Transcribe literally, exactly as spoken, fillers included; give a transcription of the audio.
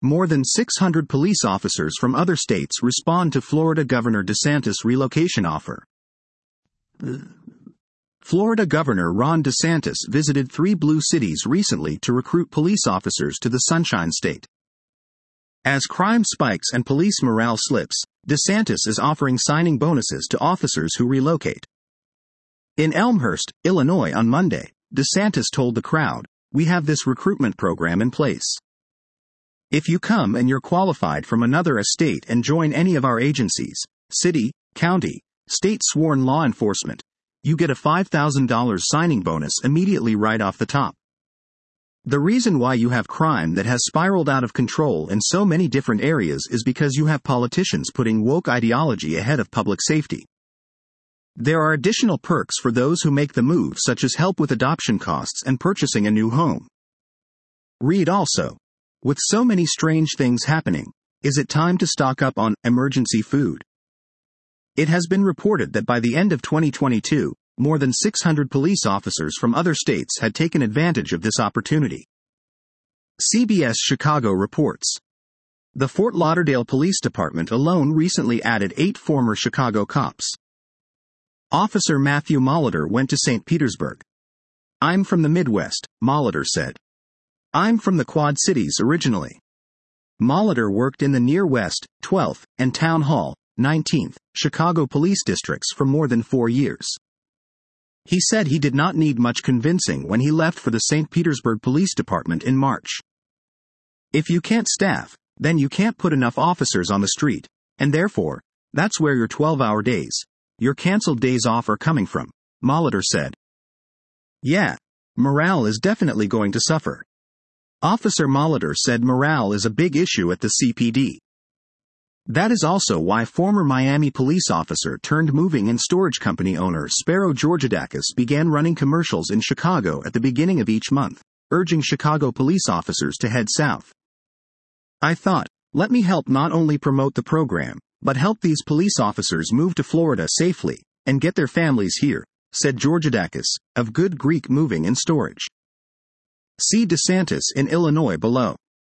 More than six hundred police officers from other states respond to Florida Governor DeSantis' relocation offer. Florida Governor Ron DeSantis visited three blue cities recently to recruit police officers to the Sunshine State. As crime spikes and police morale slips, DeSantis is offering signing bonuses to officers who relocate. In Elmhurst, Illinois on Monday, DeSantis told the crowd, "We have this recruitment program in place. If you come and you're qualified from another estate and join any of our agencies, city, county, state sworn law enforcement, you get a five thousand dollars signing bonus immediately right off the top. The reason why you have crime that has spiraled out of control in so many different areas is because you have politicians putting woke ideology ahead of public safety. There are additional perks for those who make the move, such as help with adoption costs and purchasing a new home." Read also, "With so many strange things happening, is it time to stock up on emergency food?" It has been reported that by the end of twenty twenty-two, more than six hundred police officers from other states had taken advantage of this opportunity. C B S Chicago reports. The Fort Lauderdale Police Department alone recently added eight former Chicago cops. Officer Matthew Molitor went to Saint Petersburg. "I'm from the Midwest," Molitor said. "I'm from the Quad Cities originally." Molitor worked in the Near West, twelfth, and Town Hall, nineteenth, Chicago police districts for more than four years. He said he did not need much convincing when he left for the Saint Petersburg Police Department in March. "If you can't staff, then you can't put enough officers on the street, and therefore, that's where your twelve-hour days, your canceled days off are coming from," Molitor said. "Yeah, morale is definitely going to suffer." Officer Molitor said morale is a big issue at the C P D. That is also why former Miami police officer turned moving and storage company owner Spero Georgidakis began running commercials in Chicago at the beginning of each month, urging Chicago police officers to head south. "I thought, let me help not only promote the program, but help these police officers move to Florida safely, and get their families here," said Georgidakis, of Good Greek Moving and Storage. See DeSantis in Illinois below.